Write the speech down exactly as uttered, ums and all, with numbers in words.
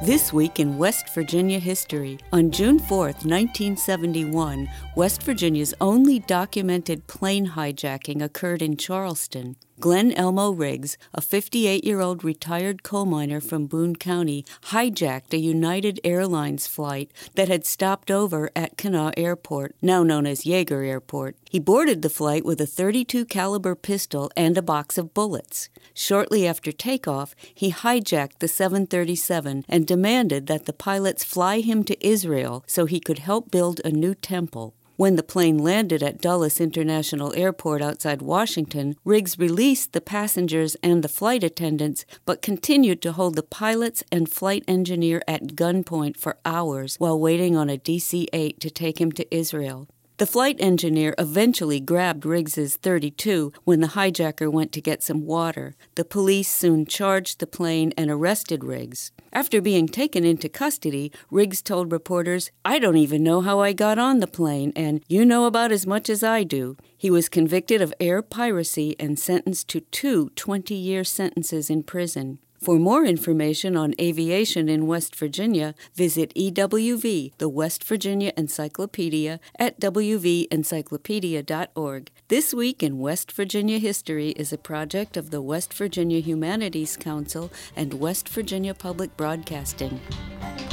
This week in West Virginia history. On June fourth, nineteen seventy-one, West Virginia's only documented plane hijacking occurred in Charleston. Glenn Elmo Riggs, a fifty-eight-year-old retired coal miner from Boone County, hijacked a United Airlines flight that had stopped over at Kanawha Airport, now known as Yeager Airport. He boarded the flight with a thirty-two caliber pistol and a box of bullets. Shortly after takeoff, he hijacked the seven thirty-seven and demanded that the pilots fly him to Israel so he could help build a new temple. When the plane landed at Dulles International Airport outside Washington, Riggs released the passengers and the flight attendants, but continued to hold the pilots and flight engineer at gunpoint for hours while waiting on a D C eight to take him to Israel. The flight engineer eventually grabbed Riggs's thirty-two when the hijacker went to get some water. The police soon charged the plane and arrested Riggs. After being taken into custody, Riggs told reporters, "I don't even know how I got on the plane, and you know about as much as I do." He was convicted of air piracy and sentenced to two twenty-year sentences in prison. For more information on aviation in West Virginia, visit E W V, the West Virginia Encyclopedia, at w v encyclopedia dot org. This Week in West Virginia History is a project of the West Virginia Humanities Council and West Virginia Public Broadcasting.